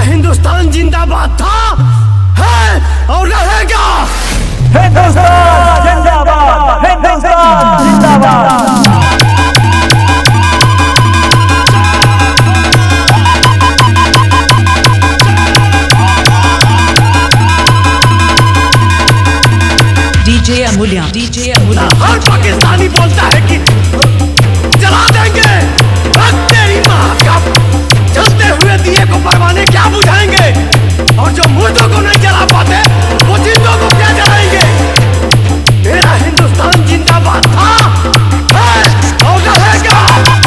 हिंदुस्तान जिंदाबाद था, है और रहेगा। हिंदुस्तान जिंदाबाद, हिंदुस्तान जिंदाबाद। डीजे अमूल्य, डीजे अमूल्य। हर पाकिस्तानी बोलता है कि जला देंगे, तेरी माँ का जलते हुए दिए को परवाने क्या बुझाएंगे, और जो मुर्दों को नहीं जला पाते वो जिंदों को क्या जलाएंगे। मेरा हिंदुस्तान जिंदाबाद था, है और रहेगा।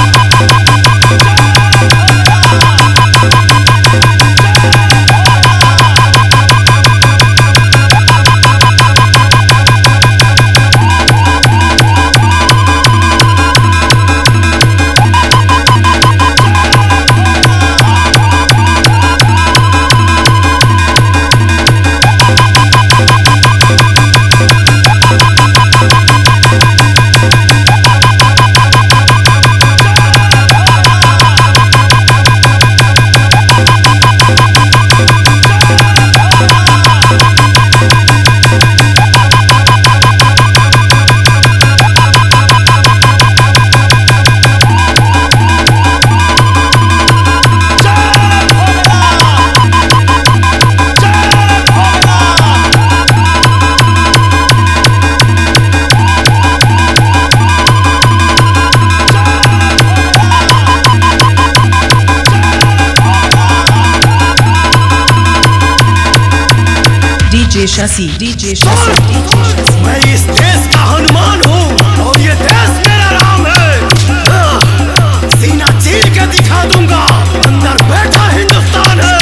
DJ Shashi, DJ Shashi, DJ Shashi. मैं इस देश का हनुमान हूँ और ये देश मेरा राम है। सीना चीर के दिखा दूंगा, अंदर बैठा हिंदुस्तान है।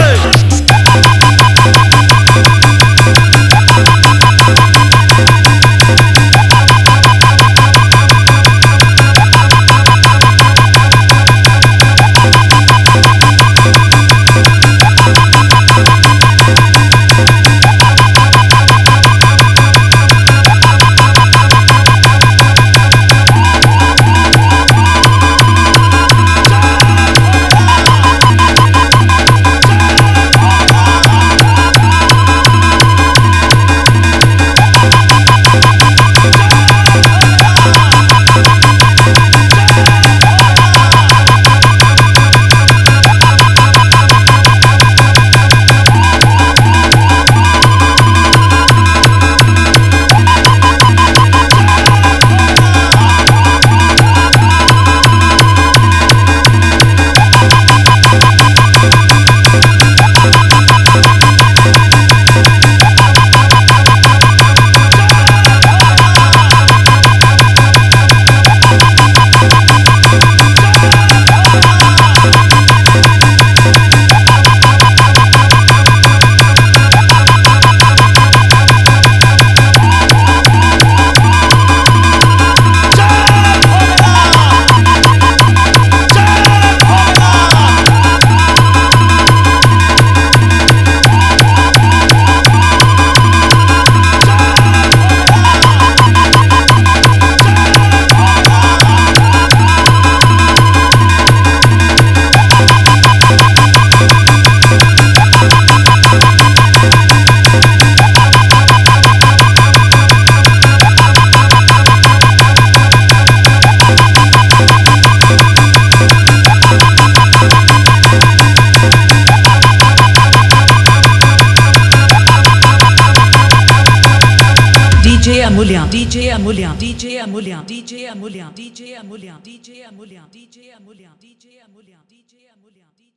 डीजे अमूल्य, डीजे अमूल्य, डीजे अमूल्य, डीजे अमूल्य, डीजे अमूल्य, डीजे अमूल्य, डीजे अमूल्य, डीजे अमूल्य, डीजे अमूल्य, डीजे अमूल्य।